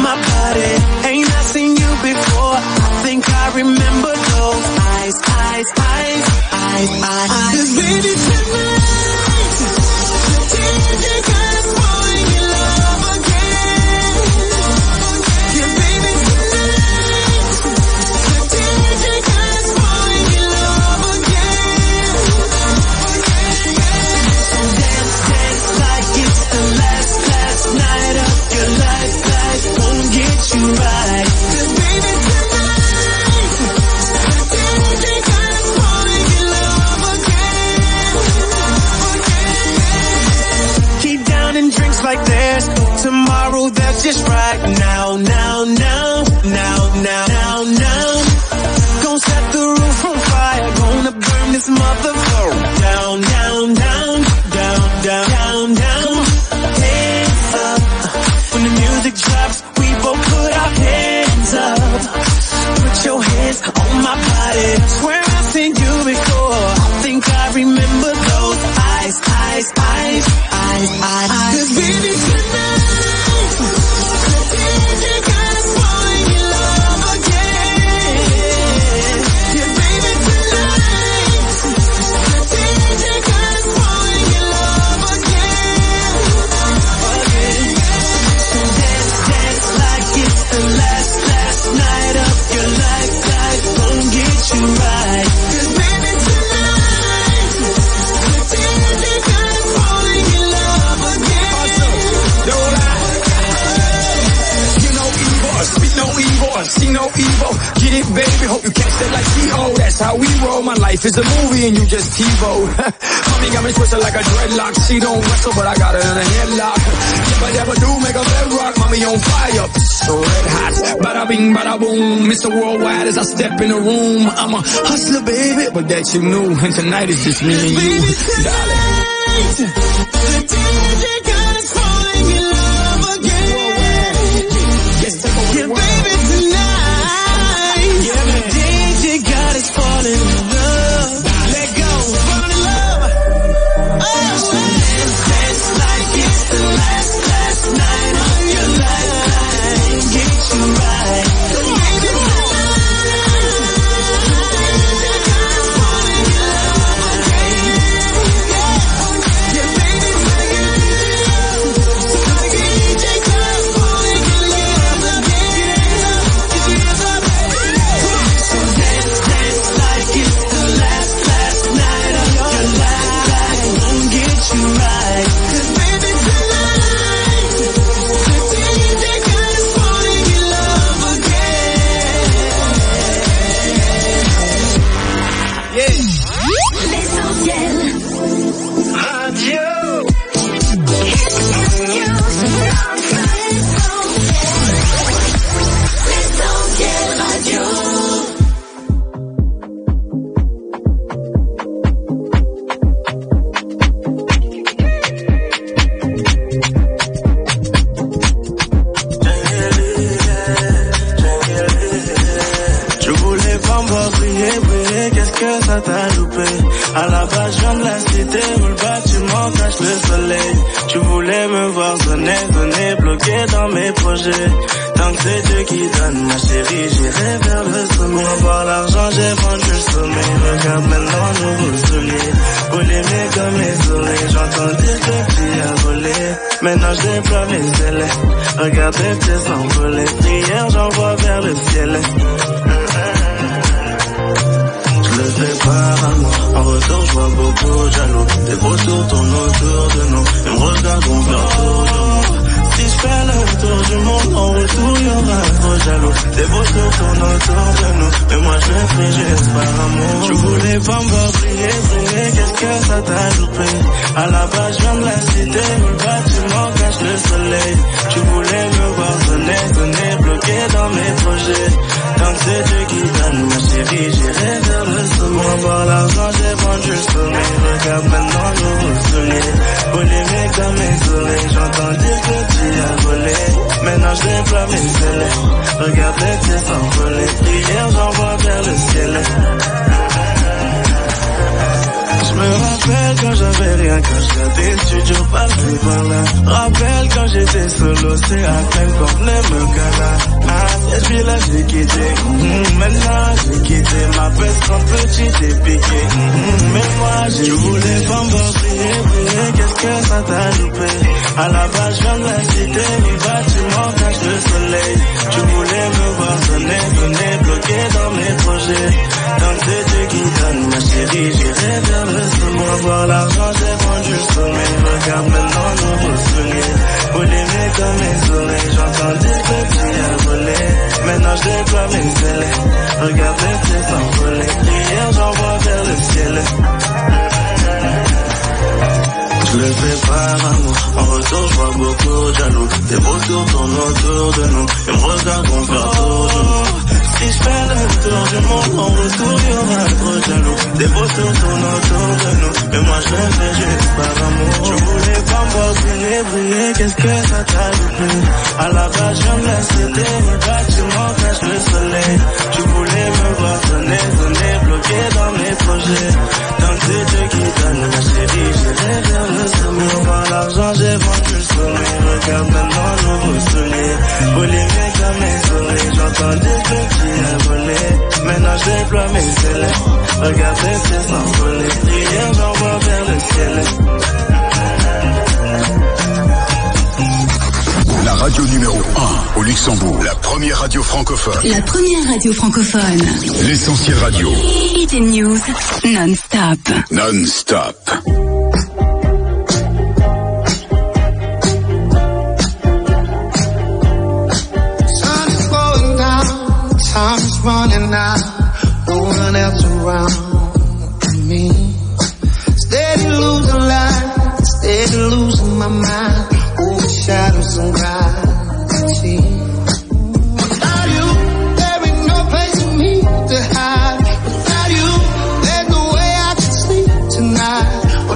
my body. Ain't I seen you before? I think I remember those eyes. Cause baby tonight, the DJ got us falling in love again. Yeah, baby tonight, the DJ got us falling in love again. So dance like it's the last night of your life. Life won't get you right. Cause baby tonight, the DJ got us falling in love again. Keep downing drinks like there's tomorrow. That's just right now. Gonna set the roof on fire. Gonna burn this motherfucker down. Hands up. When the music drops, we both put our hands up. Put your hands on my body. Swear I've seen you before. I think I remember those eyes. Cause baby tonight, the DJ got us falling in love again. Yeah, baby tonight, the DJ got us falling in love again. So dance like it's the last night of your life. Life won't get you right. Cause baby tonight, the DJ got us falling in love again. You know evil, speak no evil, see no evil. Get it, baby, hope you catch that like T.O. That's how we roll, my life is a movie and you just TiVo. Mommy got me twisted like a dreadlock. She don't wrestle, but I got her in a headlock. If I ever do make a bedrock, mommy on fire, so red hot. Bada bing, bada boom, Mr. Worldwide as I step in the room. I'm a hustler, baby, but that you knew. And tonight is just me and you, darling. The DJ got us falling in love again. Yeah, baby tonight, the DJ got us falling in love. Let go, fall in love. So dance like it's the last night of your life. Get you right. Baby tonight, the DJ got us falling in love again. Yeah, baby tonight, the DJ got us falling in love again. So dance like it's the last night of your life. Won't get you right. Cause baby tonight, the DJ got us falling in love again. L'essentiel. Radio. L'essentiel radio. Je voulais pas me voir briller, qu'est-ce que ça t'a loupé? À la base, je viens de la cité où le bâtiment cache le soleil. Tu voulais me voir sonner, bloqué dans mes projets. Tant que c'est Dieu qui donne, ma chérie, j'irai vers le sommet. Pour avoir l'argent, j'ai vendu le sommeil. Regarde maintenant, nouveau soulier. Polémé comme les souris, j'entends dire que tu as volé. Maintenant, je déploie mes ailes. Regarde les pieds s'envoler. Prière, j'envoie vers le ciel. Je le fais par amour. En retour, je vois beaucoup de jaloux. Des photos tournent autour de nous. Ils me regardent, on fait le tour du monde. Si je fais le tour du monde, en retour, y'aura trop jaloux. Des photos tournent autour de nous. Mais moi, je le fais juste par amour. Tu voulais pas me voir briller, qu'est-ce que ça t'a loupé? À la base, je viens de la cité où le bâtiment cache le soleil. Tu voulais me voir sonner, bloqué dans mes projets. Tant que c'est Dieu qui donne, ma chérie, j'irai vers le sommet. Pour avoir l'argent, j'ai vendu le sommeil. Regarde maintenant, nouveau soulier. Polémique dans mes oreilles, j'entends dire que tu as volé. Maintenant, je déploie mes ailes. Regarde les pieds s'envoler. Prière, j'envoie vers le ciel. Je me rappelle quand j'avais rien, quand j'étais studio, passé par là. Rappelle quand j'étais solo, c'est à peine qu'on venait me cala. Et puis là j'ai quitté, maintenant j'ai quitté ma peste quand petit t'es piqué. Mais moi je voulais pas me briller, qu'est-ce que ça t'a loupé? À la base je viens de la cité, mes bâtiments cachent le soleil. Tu voulais me voir sonner, venez bloquer dans mes projets. Donc c'est Dieu qui donne ma chérie, j'irai vers le sommet. Pour avoir l'argent j'ai vendu le sommeil. Regarde maintenant nos beaux souvenirs. Vous l'aimez comme mes oreilles, j'entends dire que tu as volé. Maintenant je déploie mes ailes. Regarde les pieds s'envoler. Hier j'envoie vers le ciel. Je le fais par amour, en retour je vois beaucoup de jaloux. Des beaux tours tournent autour de nous, et me regardent qu'on fait autour de nous. Si je fais le tour du monde, en retour y'aura trop de jaloux. Des beaux tours tournent autour de nous, mais moi je le fais juste par amour. Je voulais pas me voir briller, qu'est-ce que ça t'a loupé? À la base je viens de la cité, mes bâtiments cachent le soleil. Tu voulais me voir sonner, bloqué dans mes projets. Donc c'est Dieu qui donne ma chérie, j'irai vers le sommet. Pour l'argent j'ai vendu le sommeil. Regarde maintenant nos beaux souvenirs. Vous l'aimez comme mes oreilles, j'entends dire que tu as volé. Maintenant je déploie mes ailes. Regarde les pieds s'envoler. Prière j'envoie vers le ciel. La radio numéro 1 au Luxembourg. La première radio francophone. La première radio francophone. L'essentiel radio. Hit and News non-stop. Non-stop. Sun is going down, time is running out, no one else around me. Steady losing life, steady losing my mind. Shadows and gravity. Without you, there ain't no place for me to hide. Without you, there's no way I can sleep tonight.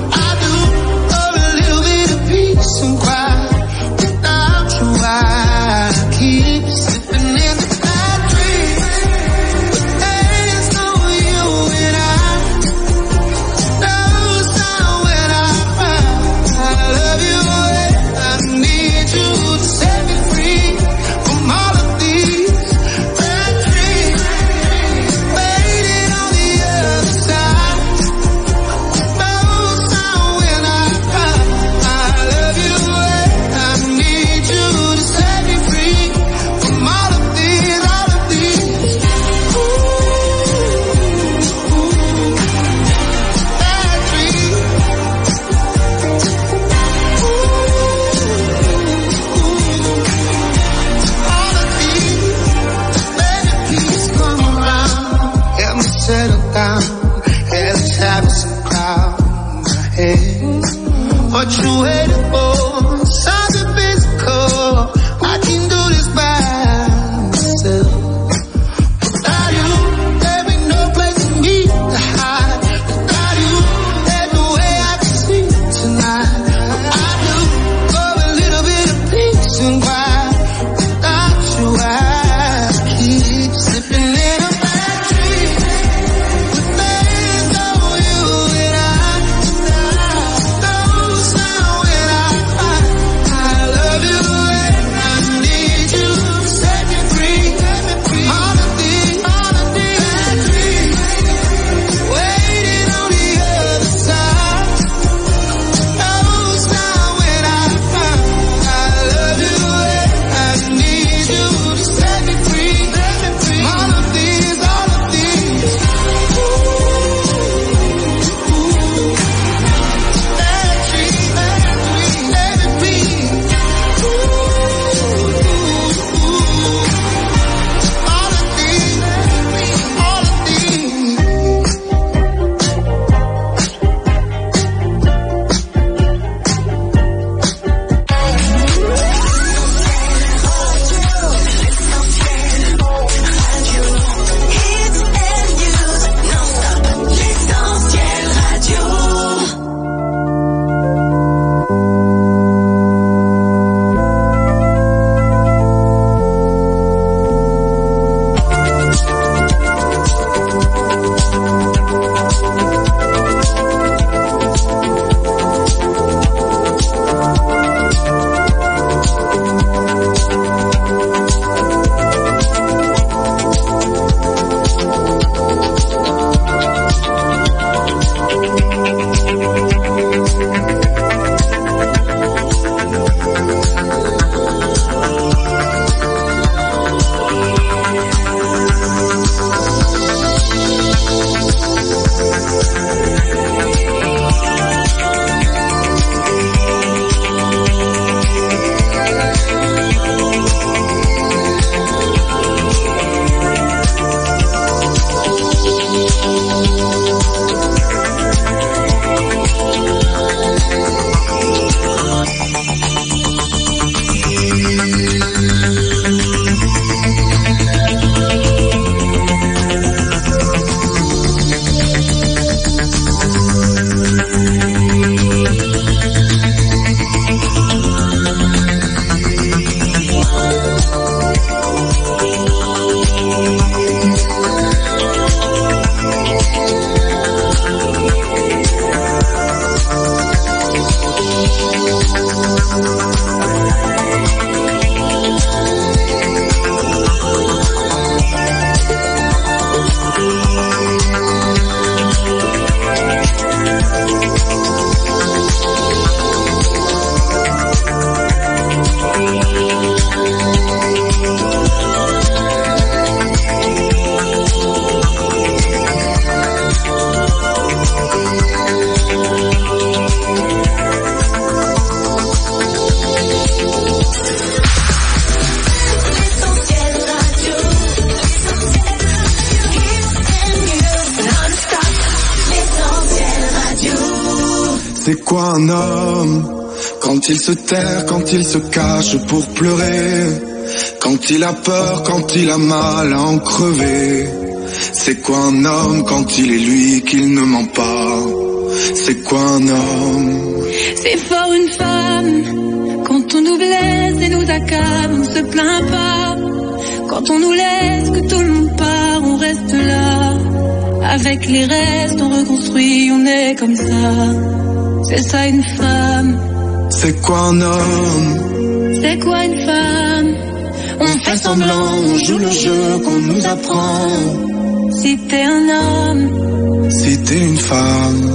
C'est quoi un homme? Quand il se terre, quand il se cache pour pleurer, quand il a peur, quand il a mal à en crever. C'est quoi un homme quand il est lui qu'il ne ment pas? C'est quoi un homme? C'est fort une femme, quand on nous blesse et nous accable, on se plaint pas. Quand on nous laisse, que tout le monde part, on reste là. Avec les restes, on reconstruit, on est comme ça. C'est ça une femme. C'est quoi un homme? C'est quoi une femme? On fait semblant, on joue le jeu qu'on nous apprend. Si t'es un homme, si t'es une femme.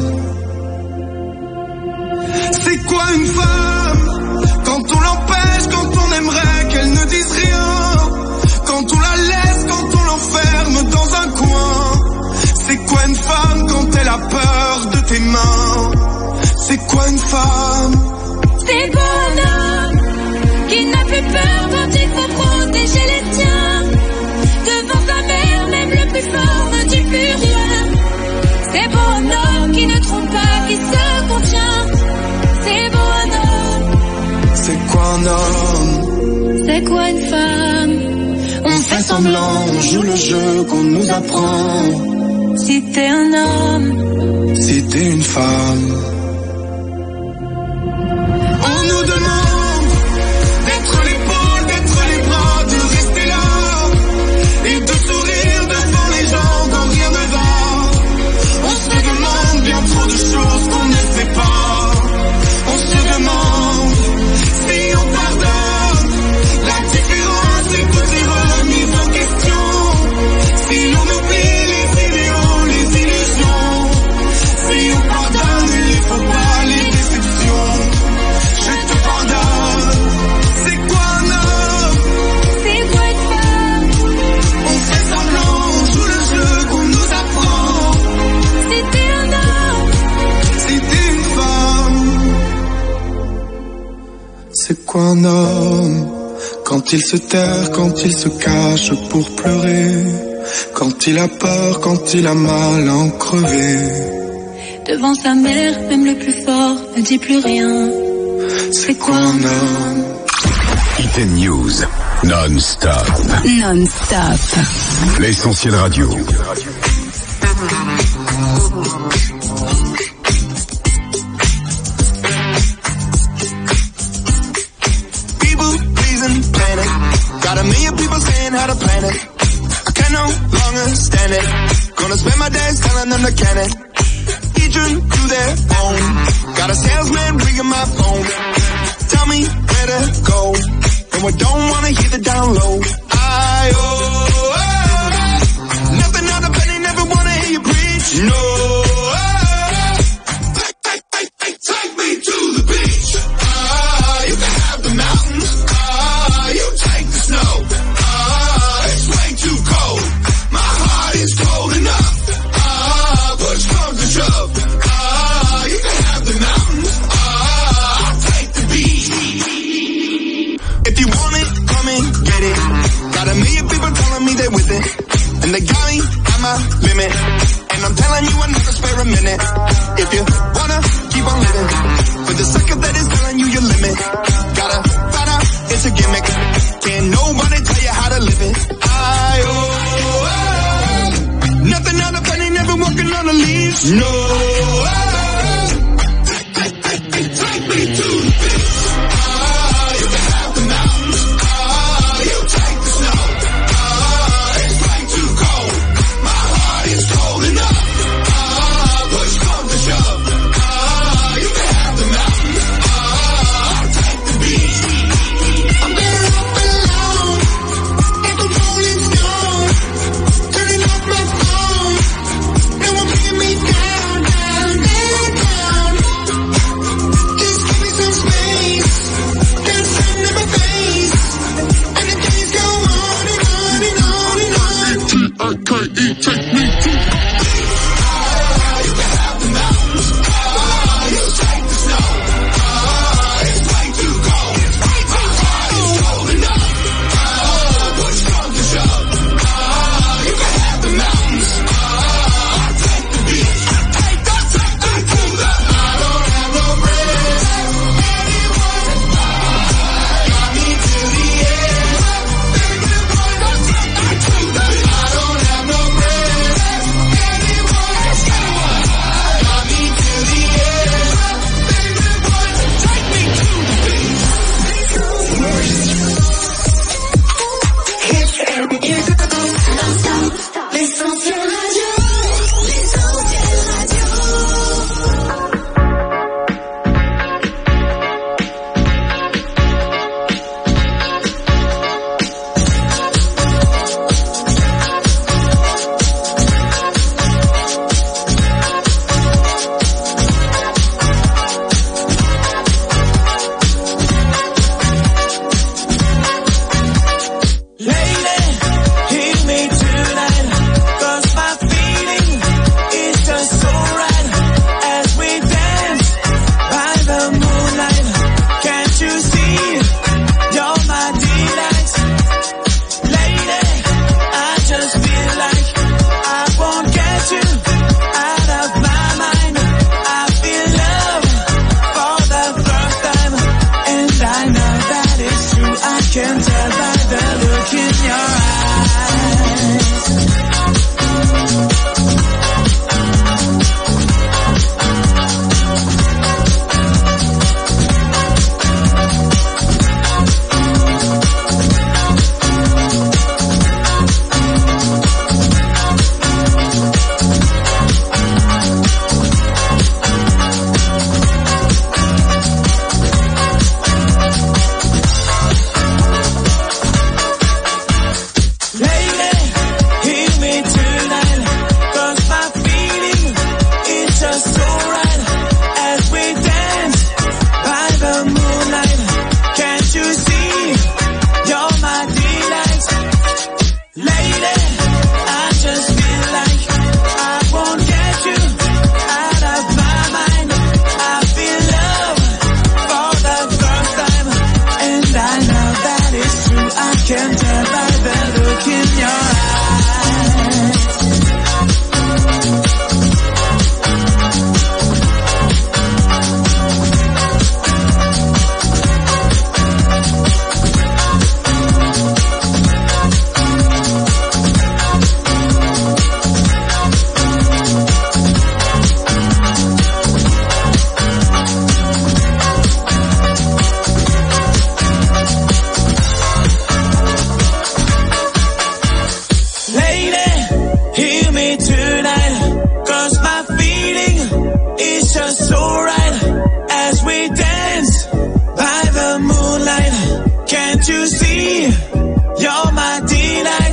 C'est quoi une femme? Quand on l'empêche, quand on aimerait qu'elle ne dise rien, quand on la laisse, quand on l'enferme dans un coin. C'est quoi une femme quand elle a peur de tes mains? C'est quoi une femme? C'est quoi un homme qui n'a plus peur quand il faut protéger les tiens? Devant sa mère, même le plus fort ne dit plus rien. C'est beau un homme qui ne trompe pas, qui se contient. C'est beau un homme. C'est quoi un homme? C'est quoi une femme? On fait semblant, on joue le jeu qu'on nous apprend. Si t'es un homme, si t'es une femme. On nous demande d'être l'épaule, d'être les bras, de rester là et de sourire devant les gens quand rien ne va. On se demande bien trop de choses qu'on ne sait pas. On se demande si on pardonne la différence et toutes les remises en question. Si on oublie les idéaux, les illusions. Si on pardonne, il ne faut pas les déceptions. Je te pardonne. C'est quoi un homme? c'est quoi une femme? On fait semblant, on joue le jeu qu'on nous apprend. Si t'es un homme, Si t'es une femme. C'est quoi un homme? Quand il se terre, quand il se cache pour pleurer, quand il a peur, quand il a mal à en crever. devant sa mère, même le plus fort ne dit plus rien. C'est quoi un homme? Hit News, non-stop. Non-stop. L'essentiel radio. People pleasing planet. Got a million people saying how to plan it. I can no longer stand it. Gonna spend my days telling them to can it. Each one to their own. Got a salesman ringing my phone. Tell me where to go. And we don't wanna hear the down low. Nothing out of penny, never wanna hear you preach. No. Take me to the beach. You can have the mountains. You take the snow. It's way too cold. My heart is cold enough. Push comes to shove. You can have the mountains. I'll take the beach. If you want it, come and get it. Got a million people telling me they're with it. And they got me at my limit. And I'm telling you I'm not gonna spare a minute. If you wanna keep on living, for the second that is telling you your limit. Gotta find out it's a gimmick. Can't nobody tell you how to live it. Nothing out of penny, never walking on a leash. No. Take me to the beach. You can have the mountains. You take the snow. It's way too cold. My heart is cold enough. Push comes to shove. You can have the mountains. I'll take the beach. I'm better off alone. Like a rolling stone. Turning off my phone. No one bringing me down, down.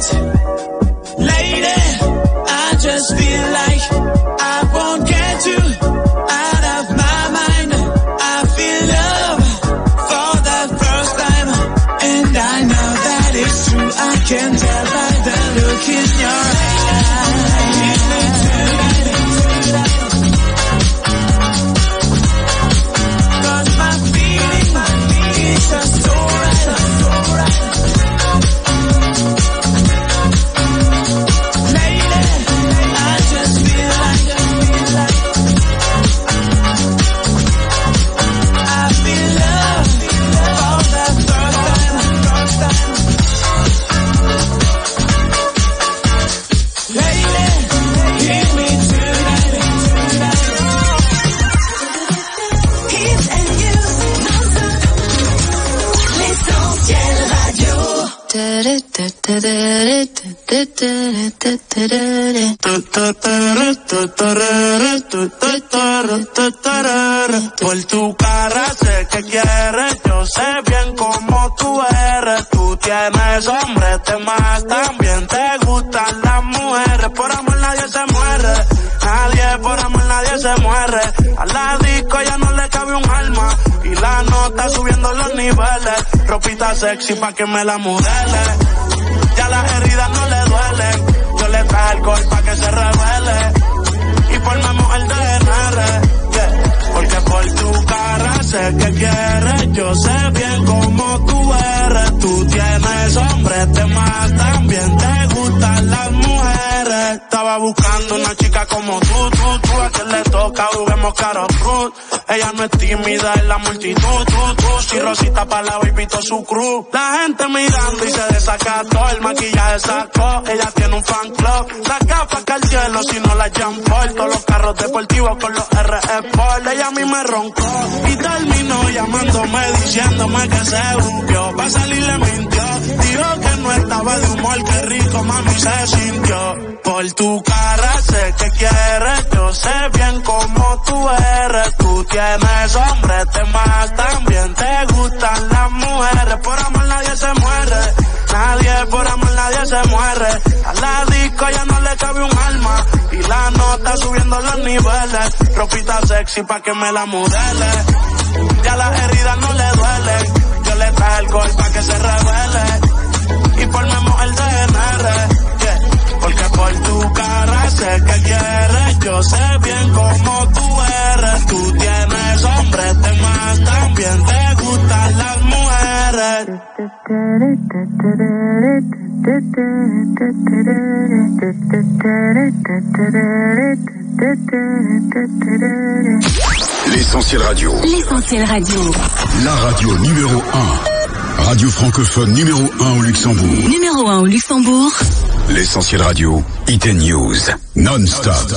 Lady, I just feel like I won't get you out of my mind. I feel love for the first time, and I know that it's true. I can tell by the look in your eyes. Cause my feelings are so right, so right. Lady, I just feel like I feel love for the first time. Lady, hear me tonight. Hits and news, non-stop. L'essentiel radio. Por tu cara sé que quieres, yo sé bien cómo tú eres. Tú tienes hombre, te más, también te gustan las mujeres. Por amor nadie se muere, nadie, por amor nadie se muere. A la disco ya no le cabe un alma y la nota subiendo los niveles. Ropita sexy pa' que me la modele, ya las heridas no le duelen. Yo le traje alcohol pa' que se revele y formamos el DNR, yeah. Porque por tu cara sé que quieres, yo sé bien cómo tú eres. Tú tienes hombre, te más, también te gustan las mujeres. Estaba buscando una chica como tú, a quien le toca juguemos caro cruz. Ella no es tímida en la multitud, tú, si Rosita pa' la baby to su cruz. La gente mirando y se desacató, el maquillaje sacó, ella tiene un fan club. Las gafas que al cielo, si no la Jean Paul, todos los carros deportivos con los RE Sport. Ella a mí me roncó y terminó llamándome, diciéndome que se buqueó. Pa' salir le mintió, dijo que no estaba de humor, que rico mami se sintió. Por tu cara sé que quieres, yo sé bien cómo tú eres. Tú tienes hombre, te más, también te gustan las mujeres. Por amor nadie se muere, nadie, por amor nadie se muere. A la disco ya no le cabe un alma y la nota subiendo los niveles. Ropita sexy pa' que me la modele, ya las heridas no le duelen. Yo le traje alcohol pa' que se revele y formemos el DNR, yeah. Porque por tu cara sé que quieres, yo sé bien cómo tú eres. Tú tienes hombre, te más, también te gustan las mujeres. L'Essentiel Radio. L'Essentiel Radio. La radio numéro 1. Radio francophone numéro 1 au Luxembourg. Numéro 1 au Luxembourg. L'Essentiel Radio. It News. Non-stop.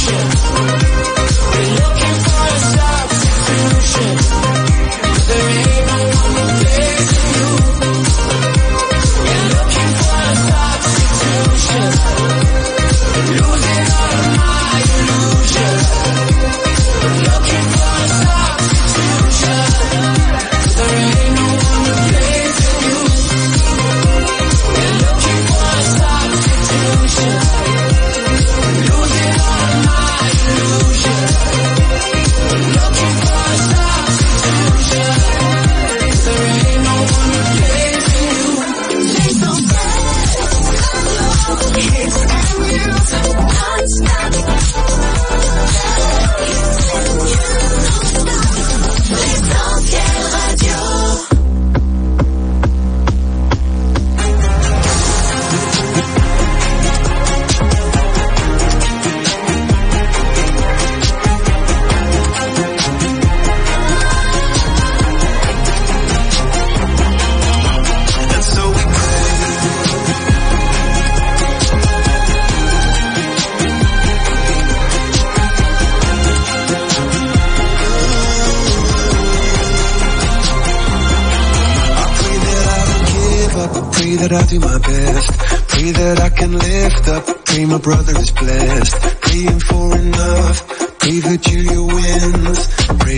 that I do my best. Pray that I can lift up. Pray my brother is blessed. Praying for enough. Pray Virgilia wins. Pray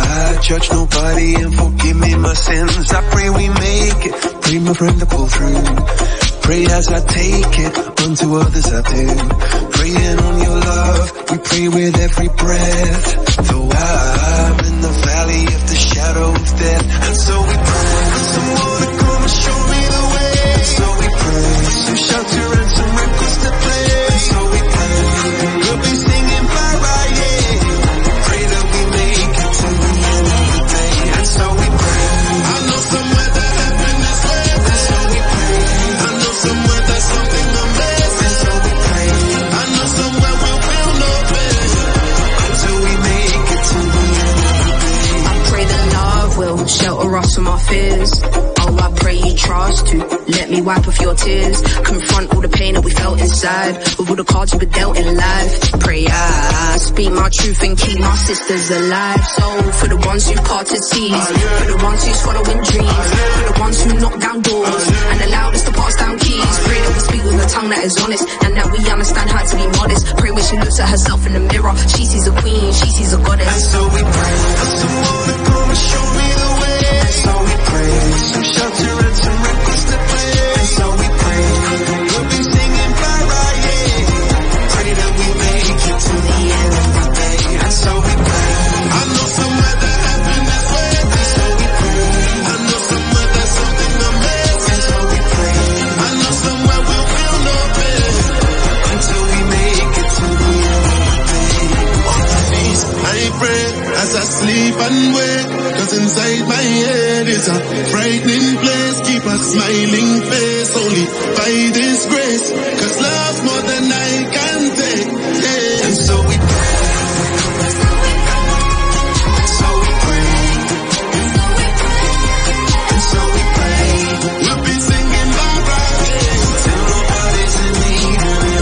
I judge nobody and forgive me my sins. I pray we make it. Pray my friend to pull through. Pray as I take it, unto others I do. Praying on your love, we pray with every breath. Though I'm in the valley of the shadow of death, and so we pray for someone to come and show me the way. And so we pray for some shelter and some ripples to play. And so we pray we'll be singing bye-bye, yeah. Pray that we make it to the end of the day. And so we pray. I know somewhere that heaven is waiting. And so we pray. I know somewhere there's something amazing. And so we pray. I know somewhere we will know better until we make it to the end of the day. I pray that love will shelter us from our fears. Oh, I pray you trust to let me wipe off your tears. Confront all the pain that we felt inside with all the cards you were dealt in life. Pray I speak my truth and keep my sisters alive. So for the ones who parted seas, for the ones who's following dreams, for the ones who knock down doors and allowed us to pass down keys. Pray that we speak with a tongue that is honest and that we understand how to be modest. Pray when she looks at herself in the mirror, she sees a queen, she sees a goddess. And so we pray for someone to come and show me the way. And so we pray for some shelter and some ripples to play. And so we pray we'll be singing bye-bye, yeah. Pray that we make it to the end of the day. And so we pray. I know somewhere that happiness waits. And so we pray. I know somewhere there's something amazing. And so we pray. I know somewhere we'll feel no pain until we make it to the end of the day. On my knees, I pray as I sleep and wake. Cause inside my head is a frightening place. Keep a smiling face only by this grace. Cause love more than I can take, yeah. And so we pray. And so we pray. And so we pray. We'll be singing bye-bye, yeah. Till nobody's in need of it.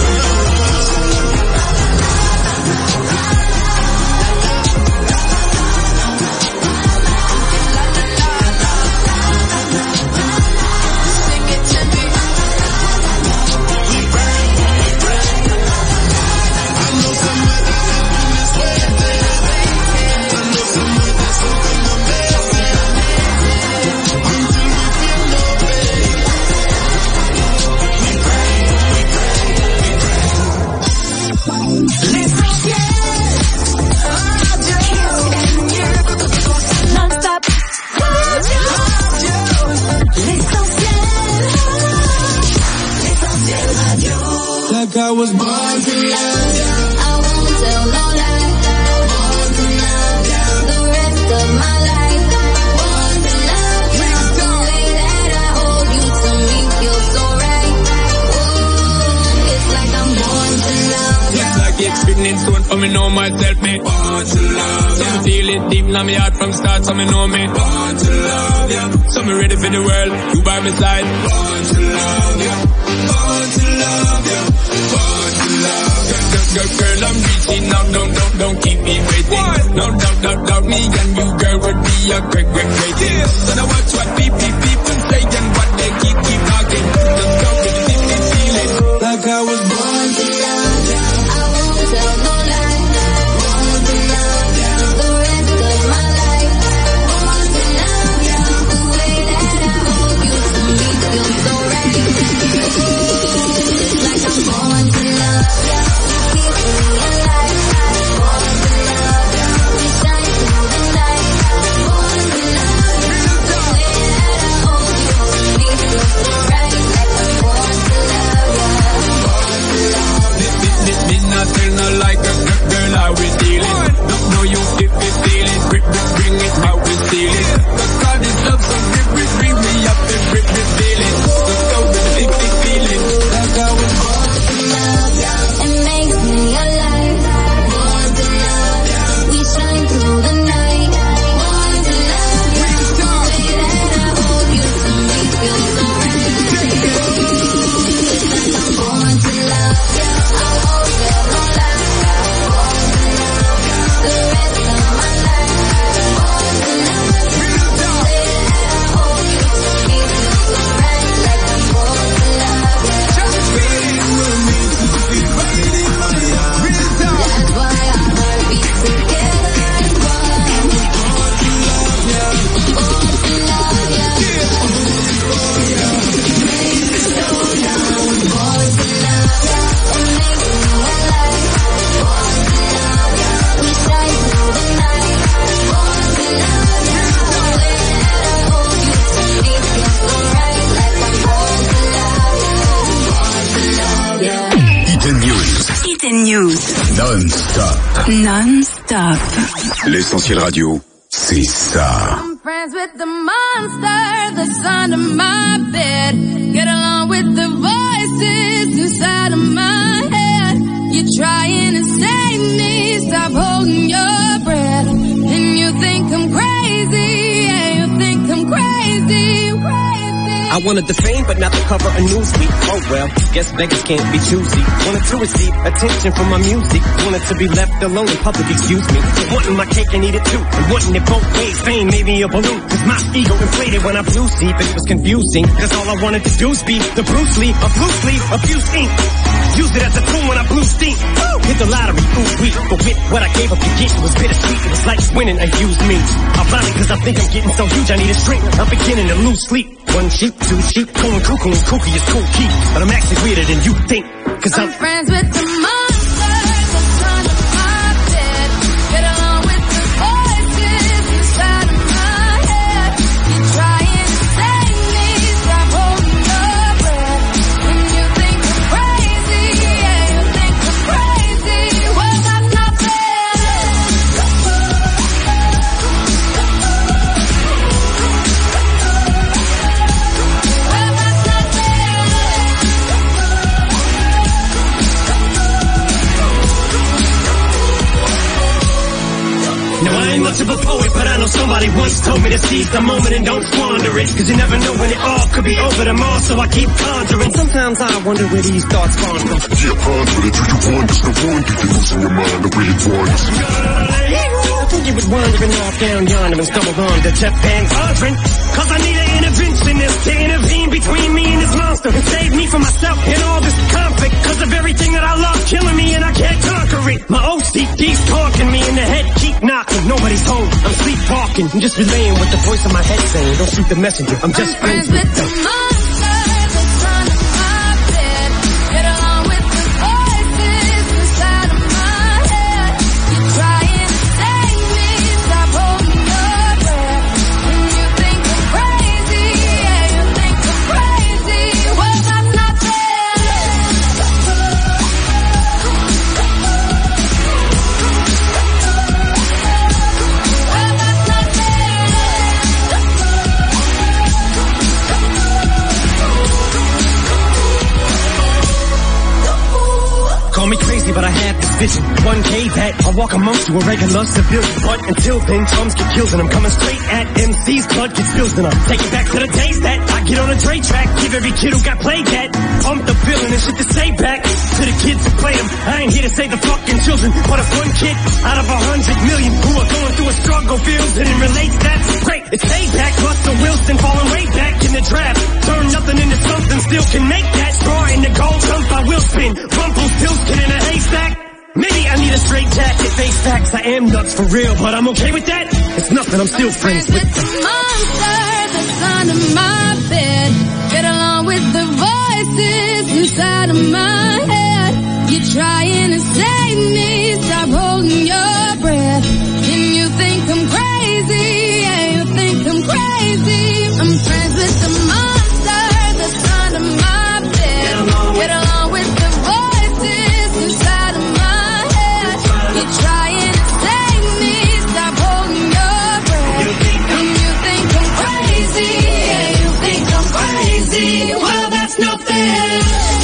I was born to love you. I won't tell no lie. Born to love you. The rest of my life. Born to love you. The way that I hold you to me feels so right. Ooh, it's like I'm born to love you. It's like it's written in stone for me know myself, me. Born to love you. So me feel it deep in my heart from start, so me know me. Born to love you. So me ready for the world, you by my side. Born to love you. Born to love you. Born to love you. girl, I'm reaching out, don't keep me waiting. No doubt, me and you, girl, would be a great thing. So now watch what people say and what they keep talking. Let's go with the deep feeling. Like I was born to love you. I won't tell no lie. Born to love you. The rest of my life. Born to love you. The way that I hold you to me feels so right. It's like I'm born to love you. Keep me alive. Born to love you. We shine through the night. Born to love you. The way that I hold you to me feels so right. Like I'm born to love you. Born to love you. Did not tell no like a girl how we dealing. No you if we feel it, bring it how we steal it. Cause God is love so bring me up and feel it. Let's go with the big feeling. Like I was born to love you. It makes me alive. Born to love you. We shine through the night. Born to love you. The way that I hold you to me feels so right. It's like I'm born to love you. I won't tell no lie. Born to love you. The rest of my life. Born to love you. The way that I hold you to me feels so right. Like I'm born to love you. That's why our heart beats together as one. Born to love you. Born to love you. Make me slow down. Born to love you. It makes me alive. Born to love you. We shine through the night. Born to love you. The way that I hold you to me feels so right. Like I'm born to love you. Born to love you. Hidden News. Hidden News. Non-stop. Non-stop. L'Essentiel Radio, c'est ça. I'm friends with the monster that's under my bed. Get along with the voices inside of my head. You're trying to save me, stop holding your breath. And you think I'm crazy, yeah, you think I'm crazy, crazy. I wanted the fame, but not the cover of Newsweek. Oh well, guess beggars can't be choosy. Wanted to receive attention from my music. Wanted to be left alone in public, excuse me. Wanting my cake and eat it too. And wanting it both ways, fame made me a balloon. Cause my ego inflated when I blew sleep. And it was confusing, cause all I wanted to do was be the Bruce Lee of blue sleep, abuse ink. Use it as a tool when I blew steam. Hit the lottery, ooh wee. But with what I gave up to get, it was bittersweet. It was like winning, used me. I'm blinded cause I think I'm getting so huge, I need a shrink. I'm beginning to lose sleep. One sheep, two sheep, going cuckoo and kooky is cool key. But I'm actually weirder than you think. Cause I'm friends with the monster that's under my bed. Get along with the voices inside of my head. You're trying to save me, stop holding your breath. And you think I'm crazy, yeah, you think I'm crazy. Well, that's not fair. Well, that's not fair. Now I ain't much of a poet, but I know somebody once told me to seize the moment and don't squander it. Cause you never know when it all could be over tomorrow, so I keep pondering. Sometimes I wonder where these thoughts spawn from. Yeah, ponder it. Do you wonder? No wonder you're losing your mind the way it wanders. I think you was wandering off down yonder and stumbled on to Jeff Van Vondren. Cause I need an interventionist to intervene between me and this monster and save me from myself and all this conflict. Cause of everything that I love killing me and I can't conquer it. My OCD's talking me in the head, keep knocking. Nobody's home, I'm sleepwalking. I'm just relaying what the voice in my head saying. Don't shoot the messenger, I'm just friends with the monster that's under my bed. Get along with the voices inside of my head. You're trying to save me, stop holding your breath. And you think I'm crazy, yeah, you think I'm crazy. Well, that's not fair. Well, that's not fair. vision. 1K that I walk amongst you, a regular civilian. But until then, chums get killed and I'm coming straight at MC's blood gets spilled and I'm taking back to the days that I get on a Dre track. Give every kid who got played that. I'm the villain and shit to say back to the kids who play them. I ain't here to save the fucking children, but if one kid out of 100 million who are going through a struggle feels it and relates, that's great. It's payback. Russell Wilson falling way back in the draft. Turn nothing into something, still can make that. Straw in the gold dump, I will spin. Rumpelstiltskin in a haystack. Maybe I need a straight jacket. Face facts, I am nuts for real, but I'm okay with that. It's nothing, I'm still friends with the monster that's under my bed. Get along with the voices inside of my head. You're trying to save me, stop holding your breath. And you think I'm crazy, yeah, you think I'm crazy. I'm friends with the monster that's under my bed. Get along with the voices inside of my head. You're trying to save me, stop holding your breath. And you think I'm crazy, yeah, you think I'm crazy. Well, that's not fair.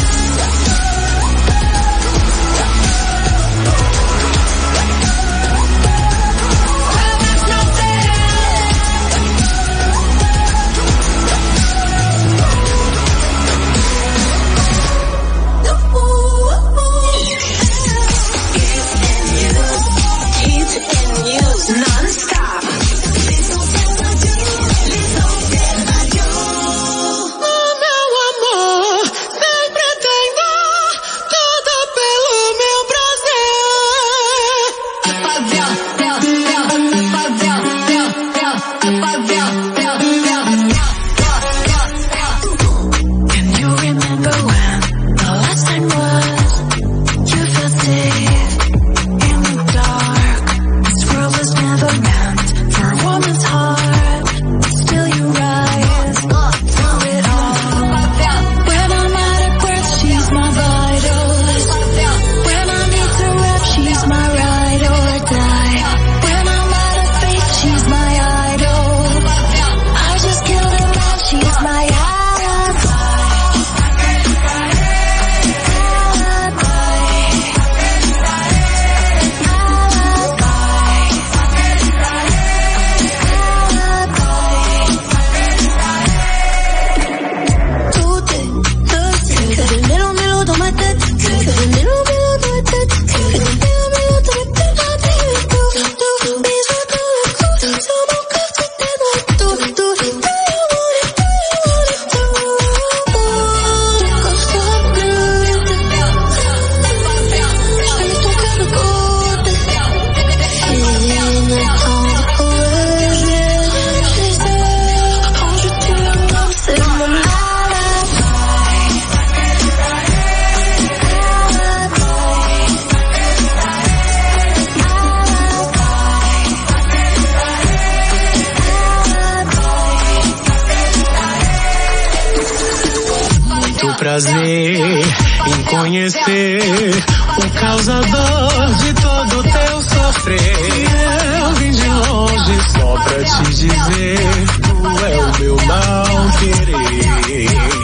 Prazer em conhecer o causador de todo o teu sofrer. Eu vim de longe só pra te dizer, tu é o meu mal querer.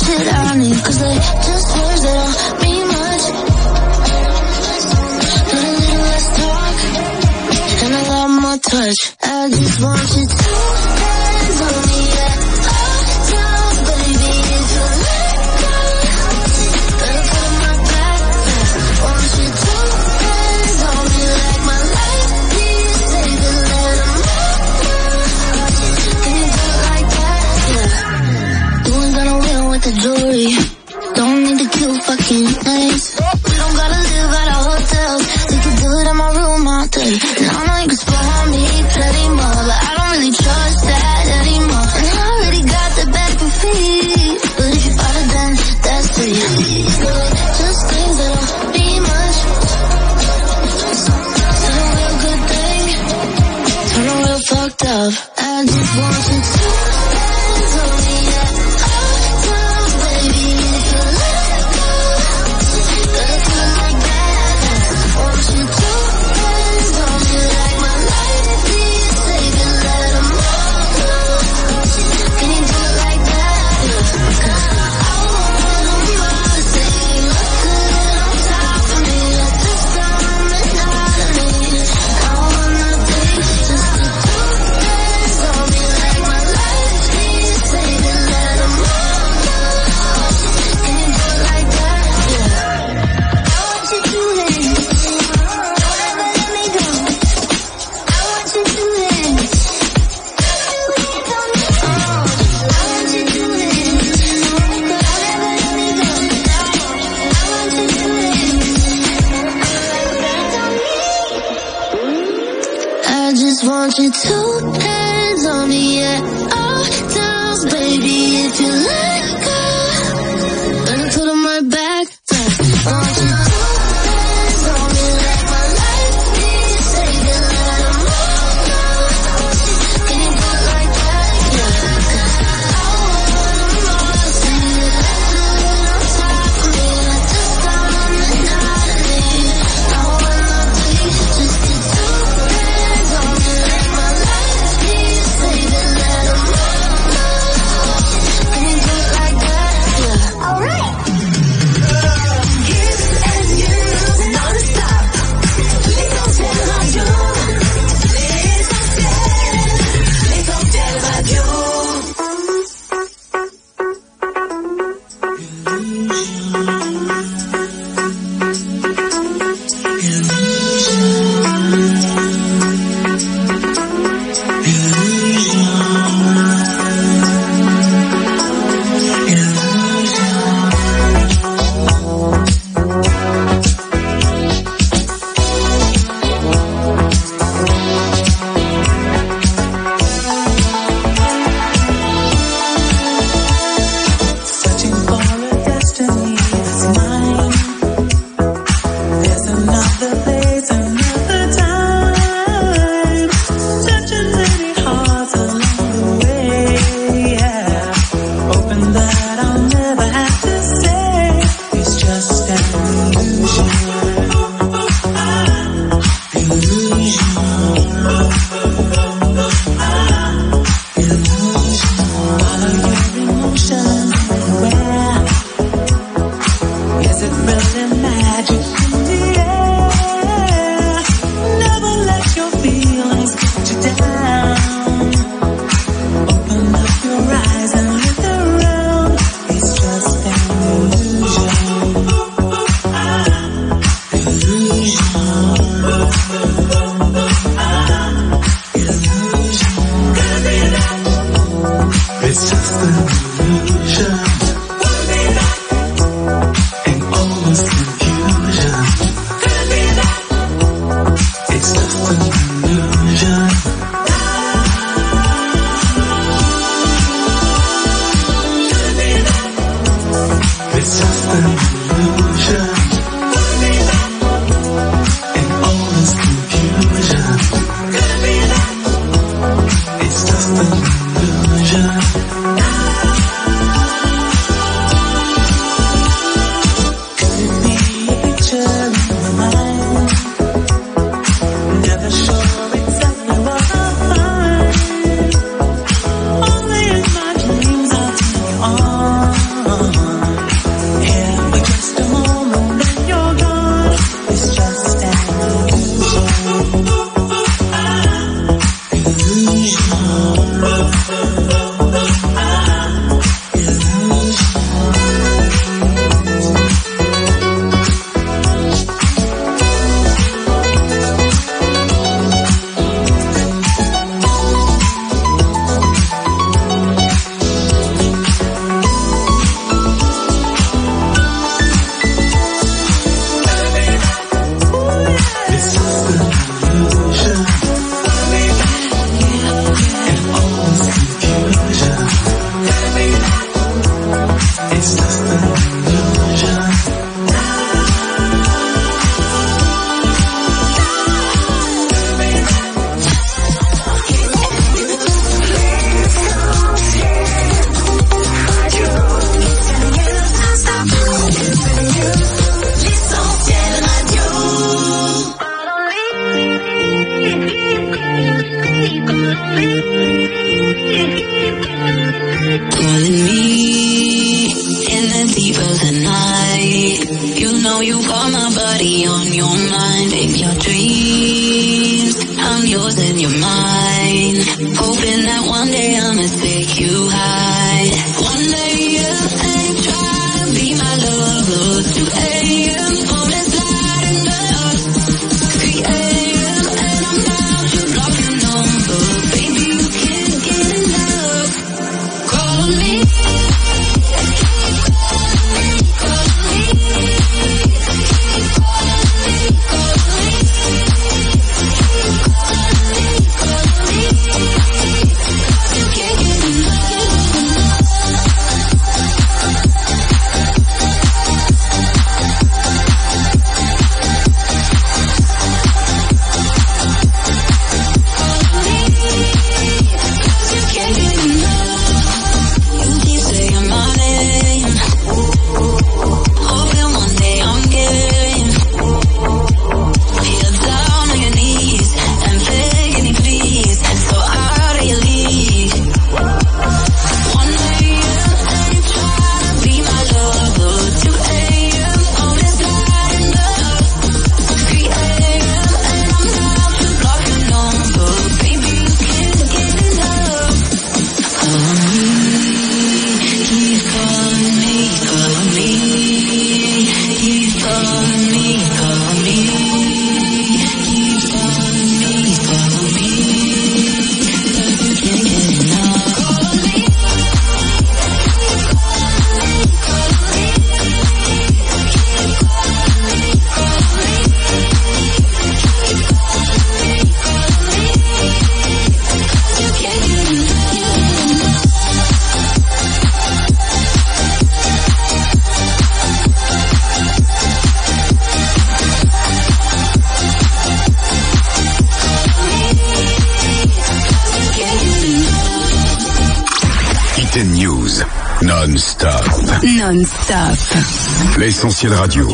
Cause they just words that don't mean much. touch. I just want you to hands on me at all times, baby. If you let go, gonna put my back. Want you to hands on me like my life. Please take it, let 'em know. Can you do it like that? Yeah. You ain't gonna win with the jewelry. Don't need the cute fucking names. We don't gotta live at a hotel. We can do it in my room all day. And I know you can spoil me plenty more, but I don't really trust that anymore. And I already got the back and feet, but if you bought it then that's it. Just things that don't mean much. Turn a real good thing, turn a real fucked up. I just want you to hands on me at all times, baby. If you let go, gonna feel it like that. Want you to hands on me like my life. Please take it, let 'em know. Can you do it like that? I wanna say you look good on top of me at this time and night of me. I wanna be just the two hands on me like my life. Please take it, let 'em know. Can you do it like that? Yeah. I want you to hands. Don't ever let me go. I want you to hands. I want you to hands. Don't ever let me go. I want you to hands. I just want you to hands on me at all times, baby. If you let go, gonna put on my back. Want you to hands on me like my life. Please take it, let 'em know. Can you do it like that? Yeah. I wanna see you look good on top of me at this time and night of me. I wanna be just the two hands on me like my life. Please take it, let 'em know. Can you do it like that? Yeah. Alright. Hits and news non-stop. L'essentiel radio. L'essentiel radio. Searching for a destiny that's mine. There's another place, another 10 News, non-stop. Non-stop. L'essentiel radio.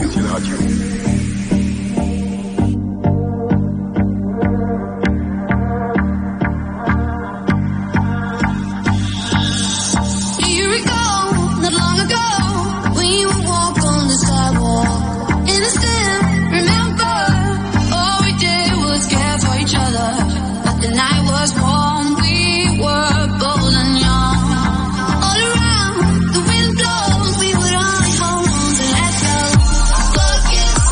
All around, the wind blows, we would only hold on to let go.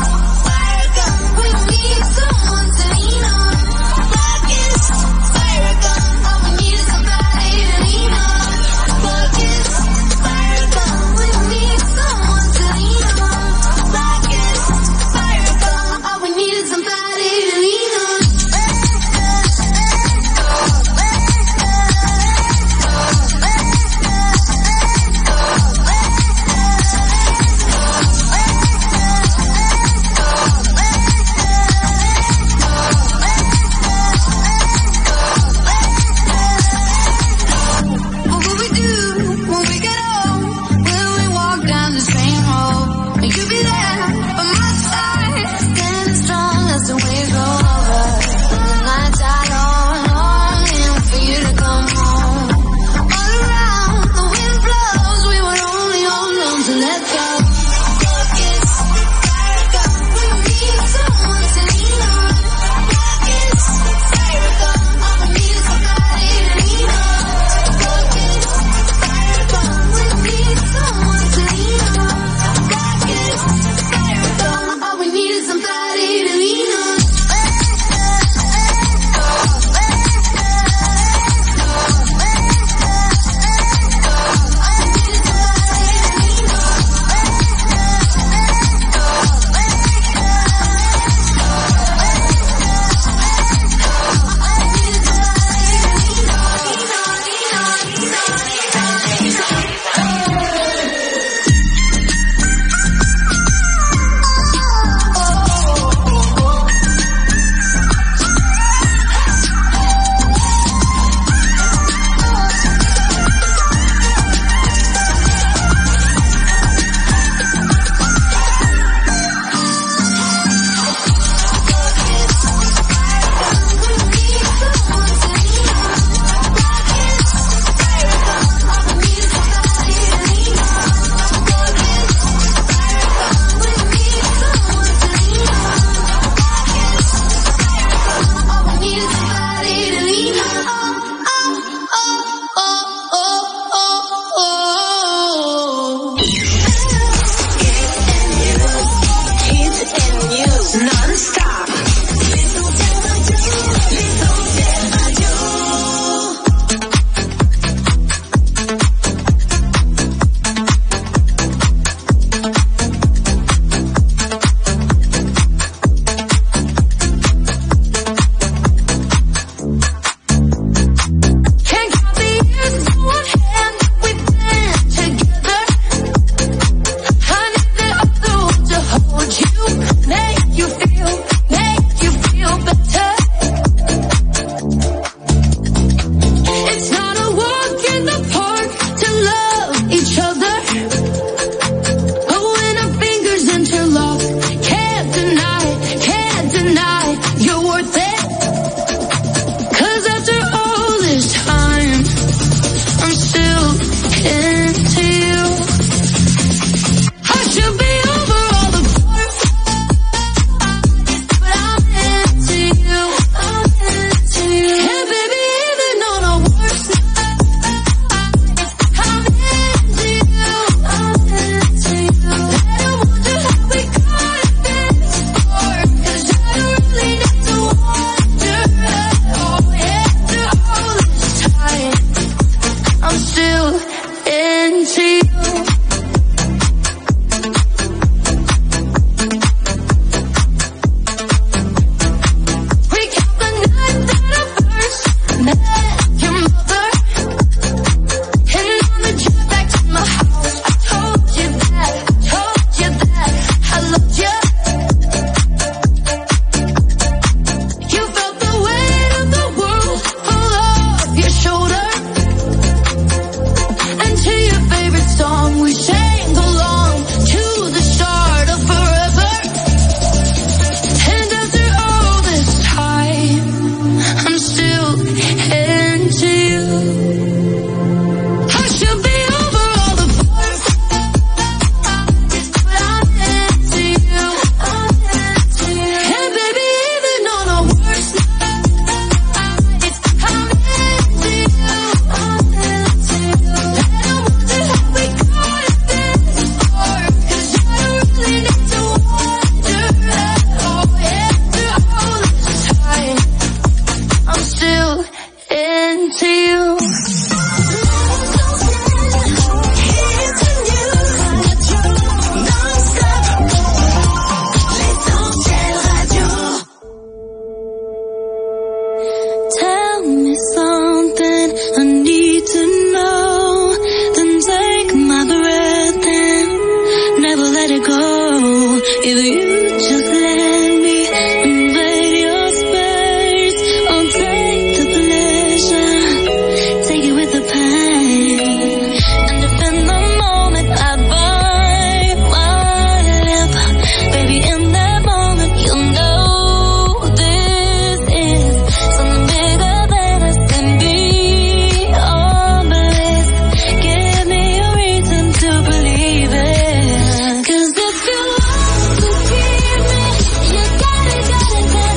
something I need to know, then take my breath and never let it go. If you just let me invade your space, I'll take the pleasure, take it with the pain. And if in the moment I bite my lip, baby, in that moment you'll know this is something bigger than us and beyond bliss. Give me a reason to believe it. 'Cause if you want to keep me, you gotta love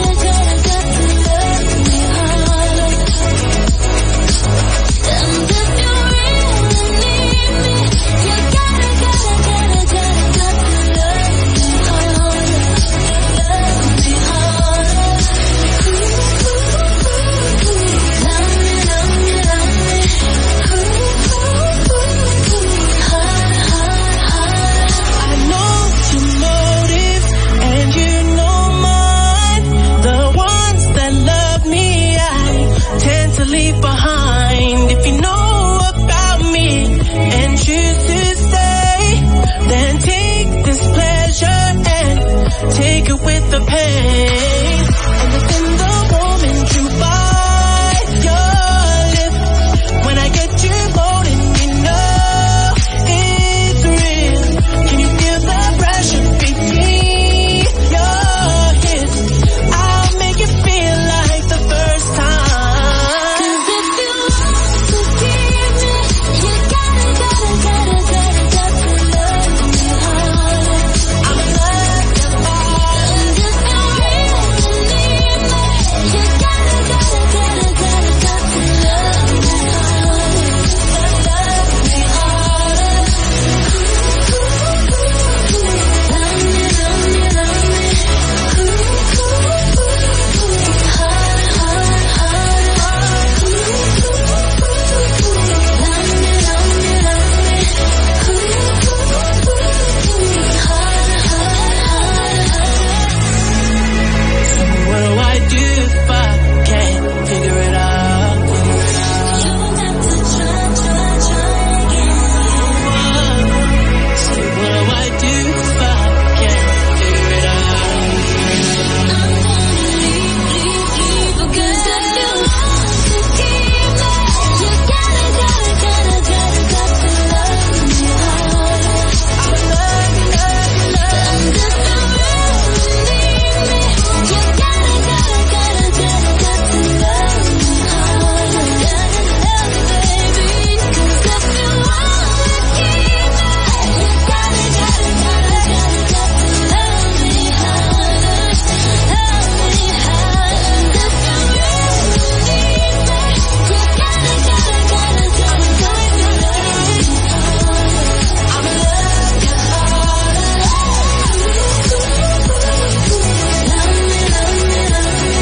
me harder. And if you really need me, you gotta love me harder. Love me harder. Love me, love me, love me. I know your motive and you know mine. The ones that love me, I tend to leave behind. If you know about me and choose to stay, then take this pleasure and take it with the pain. And if in the moment you bite your lip, when I get you loaded, you know it's real. Can you feel the pressure between your hips? I'll make you feel like the first time. 'Cause if you want to keep me, you gotta love me harder. I'm a love your heart. And if you really need me, you gotta love me harder. Love me harder. Love me, love me, love me. What do I do if I can't figure it out? You have to try again. Say, what do I do if I can't figure it out? I'm gonna leave, because if you want to keep me, you gotta love me harder. I love you, love you, love And if you really need me, you gotta love me harder. Gotta love me, baby. 'Cause if you want to keep me, you gotta love me harder. Love me harder. And if you really need me, you gotta love me harder. I'm a love your harder. Love me, love me, love me.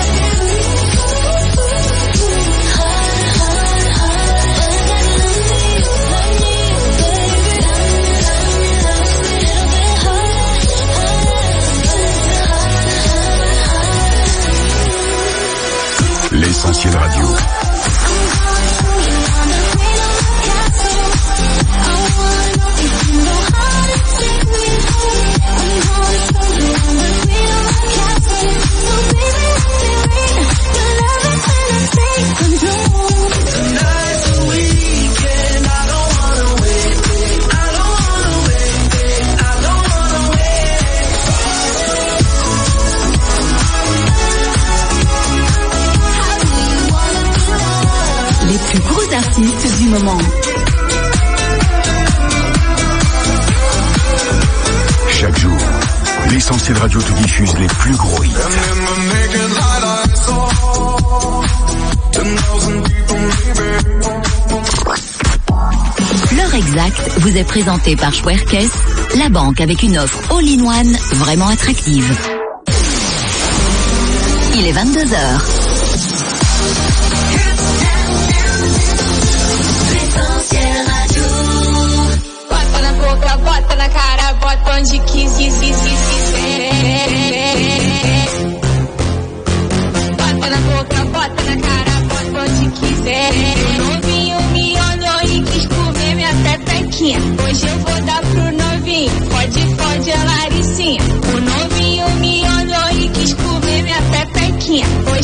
L'essentiel radio. Tonight's the weekend, I don't wanna wait, I don't wanna wait, I don't wanna wait. Les plus gros artistes du moment. Chaque jour, l'essentiel radio te diffuse les plus gros hits. L'heure exacte vous est présentée par Schwerkes, la banque avec une offre all-in-one vraiment attractive. Il est 22h. Bota na cara, bota onde quis. Bota na boca, bota na cara, bota onde quiser. O novinho me olhou e quis comer minha pepequinha. Hoje eu vou dar pro novinho, pode a Laricinha. O novinho me olhou e quis comer minha pepequinha. Hoje